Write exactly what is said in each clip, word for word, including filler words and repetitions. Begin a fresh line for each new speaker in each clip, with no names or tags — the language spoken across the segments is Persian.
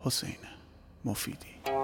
حسین مفیدی.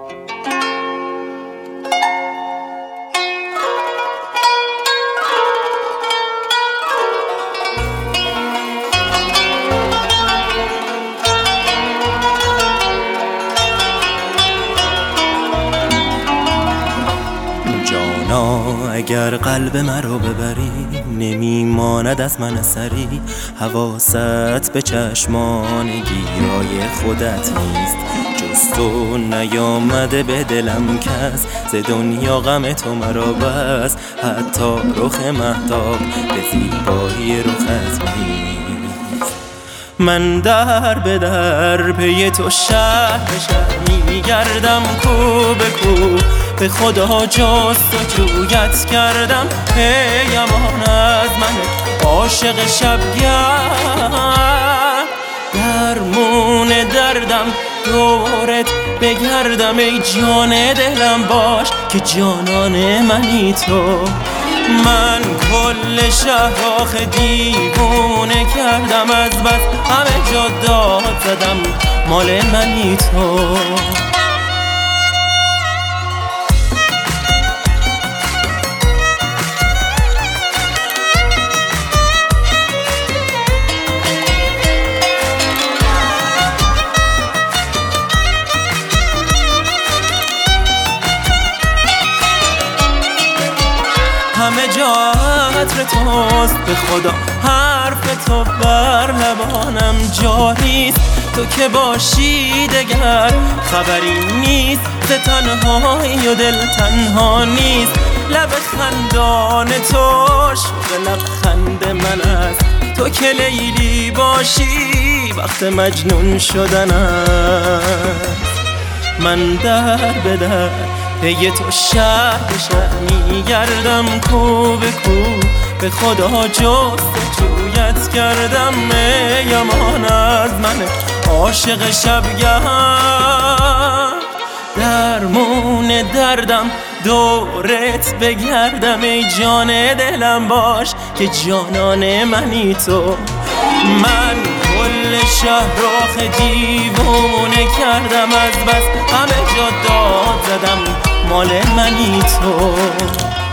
اگر قلب مرا ببری نمیماند از من اثری، حواست به چشمان گیرای خودت نیست، جز تو نیامده به دلم کس، ز دنیا غم تو مرا بس، حتی رخ مهتاب به زیبایی رخت نیست. من در به در پی تو شهر به شهر میگردم، کو به کو به خدا جست و جویت کردم، ای امان از من عاشق شبگرد. درمون دردم دورت بگردم، ای جان دلم باش که جانان منی تو. من کل شهر آخه دیوونه کردم، از بس همه جا داد زدم مال منی تو. همه جا عطر توست به خدا، حرف تو بر لبانم جاریست، تو که باشی دگر خبری نیست، ز تنهایی و دل تنها نیست. لب خندان تو شوق لبخند من است، تو که لیلی باشی وقت مجنون شدن است. من در به در پی تو شهر به شهر میگردم، کو به کو به خدا جست جویت کردم، ای امان از من عاشق شبگرد. درمون دردم دورت بگردم، ای جان دلم باش که جانان منی تو. من کل شهر آخه دیوونه کردم، از بس همه جا داد زدم مال منی تو.